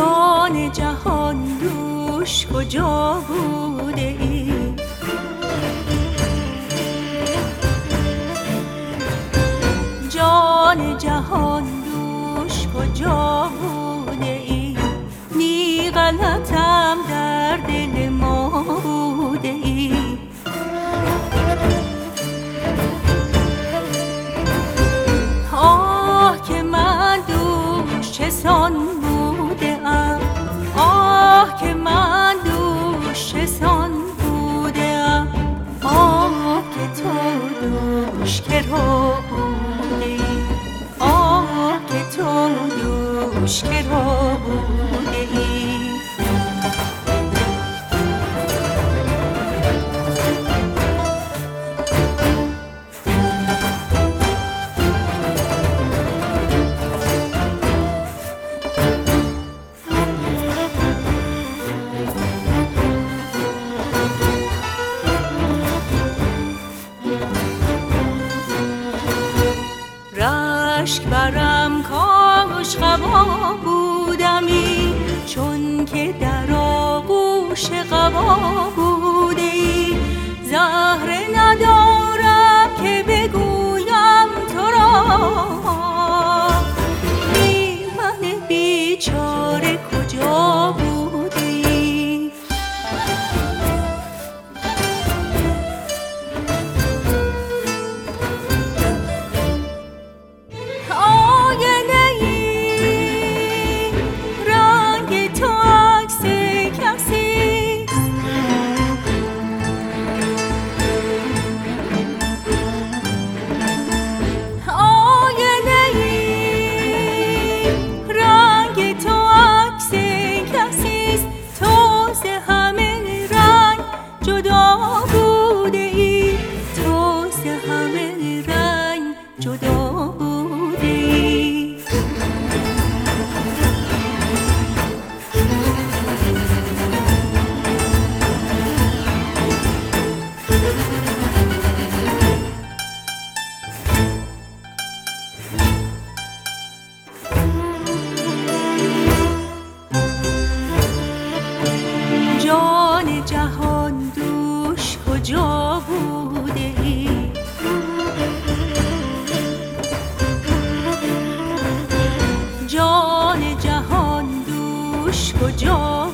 جان جهان دوش کجا بوده ای؟ جان جهان دوش کجا بوده ای؟ نی غلطم در دل ما بوده ای. آه که من دوش چسان بوده ام، آه که من دوش چسان بوده ام، آه که تو دوش که رو بوده ای، آه که تو دوش که رو بوده ای. رشک برم کاش قبا بودمی، چون که در آغوش قبا بوده ای. زهره ندارم که بگویم تو را، ای من بیچاره کجا بودی؟ جان جهان دوش کجا بوده ای؟ جان جهان دوش کجا